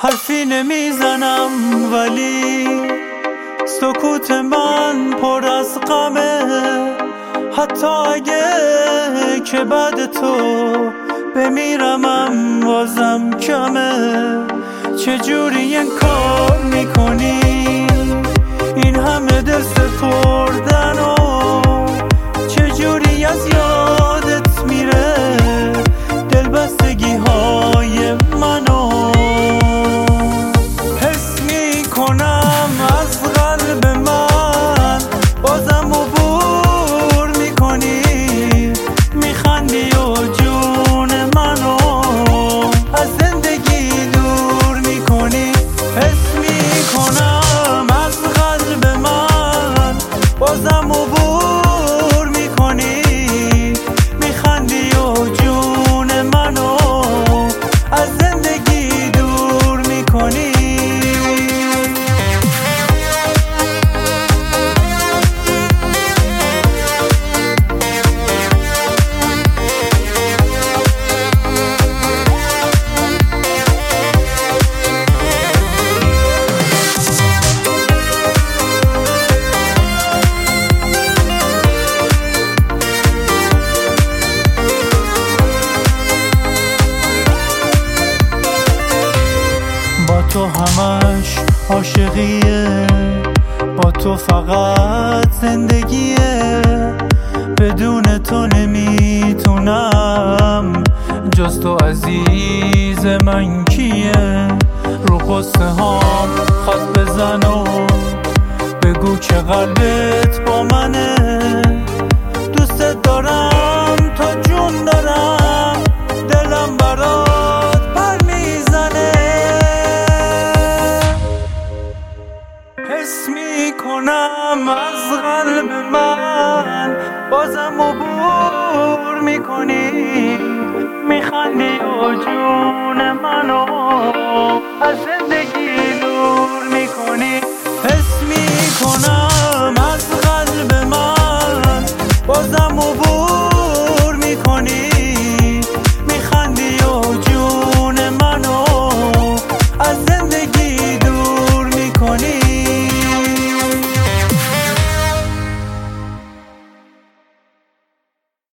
حرفی نمیزنم ولی سکوت من پر از غمه، حتی اگه که بعد تو بمیرمم بازم کمه. چجوری این کار میکنی این همه دل سپردن و چجوری از یادت میره دلبستگی های منو. حس میکنم از قلب من بازم عبور میکنی، میخندی و جون منو از زندگی دور میکنی. حس میکنم از قلب من بازم عبور میکنی، میخندی و جون منو از زندگی دور میکنی. با تو همش عاشقیه، با تو فقط زندگیه، بدون تو نمیتونم، جز تو عزیز من کیه. رو قصه هام خط بزن و بگو که قلبت با منه، دوست دارم تا جون دارم، دلم برات پر میزنه. حس میکنم از قلب من بازم عبور میکنی، میخندی و جون منو از زندگی دور میکنی. حس میکنم از قلب من بازم عبور